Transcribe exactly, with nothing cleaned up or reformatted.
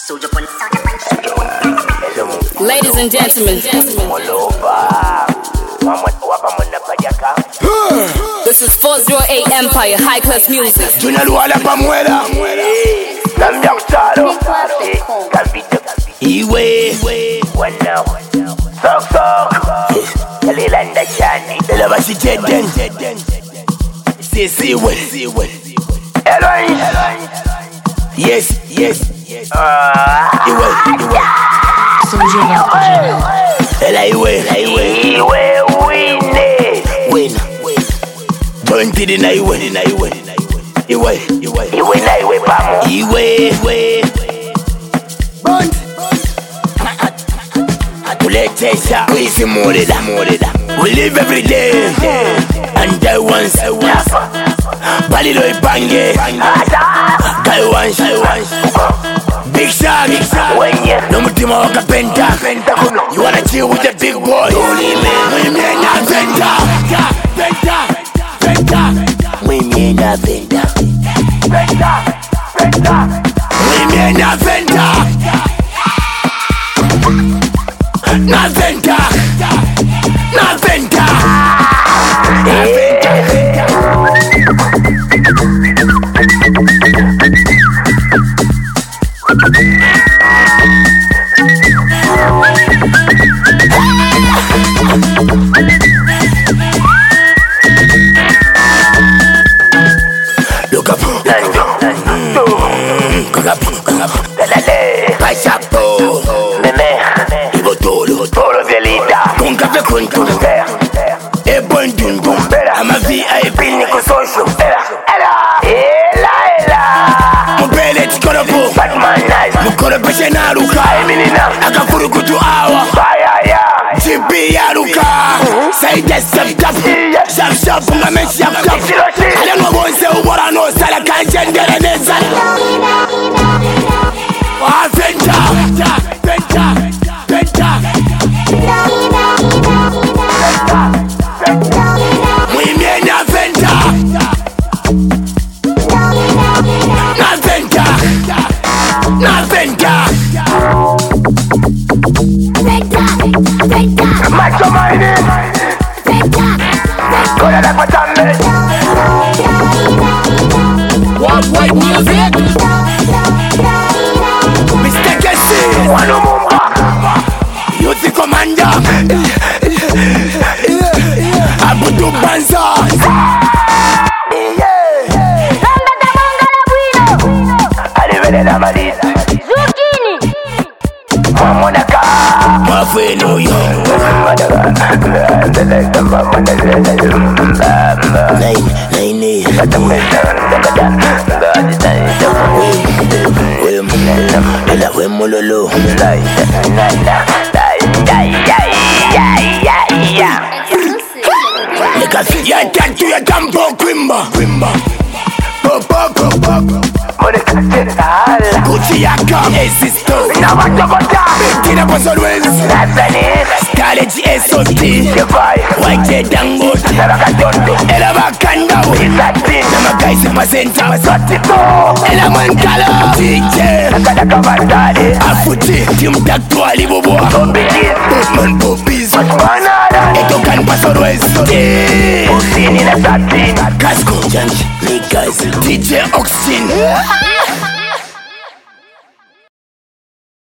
Ladies and gentlemen, this is four oh eight Empire High Class Music. Iwe wana sok sok kalilanda chani dela basi jeden sisi we Eloy yes yes ah iwe iwe ela iwe iwe iwe wine win twenty dina iwe dina iwe iwe iwe iwe na iwe pamo iwe iwe bond Atulekesha, we see more that. We live every day, and die once. Balido ipange, die once. Big shot, no mutima waka penta. You wanna chill with the big boy? We mean na venta, venta, venta. We mean na venta, venta, venta. We mean na venta. Na venta, na venta, na venta. Look up, look up, look up. Pachapo, con café con tu e buon dundum ama V I P niko social ela ela ela mubele tikoropo Batman nice mukoro peshe na luka eminina akafuru kutu awa fire ya T B ya luka say just sap sap sap sap nga men sap sap ale no bonse ubora no sala kanjendere neza wa venta venta venta Na venta, venta, venta, macho mine, venta, cola la patame. What white music? Mister Kessie, Wano Mumba, Youth Commander, Abudu Banza. La marina Zucchini Mamonaka Mafeno yo Nine Nine Ela we mololo Ya tantu ya tambo Quimba Quimba Pop pop pop pop Gucci yaka existo na watobota Tina Posol Wells Scarlet S O T White Dangote Ela bakanda Nama guys pasenta Ela mankala D J Afuti Tim Dakto Ali Boboa Botman Poppies Eto kan Posol Wells Usini na Satin Casco Janj Niggas D J Oxin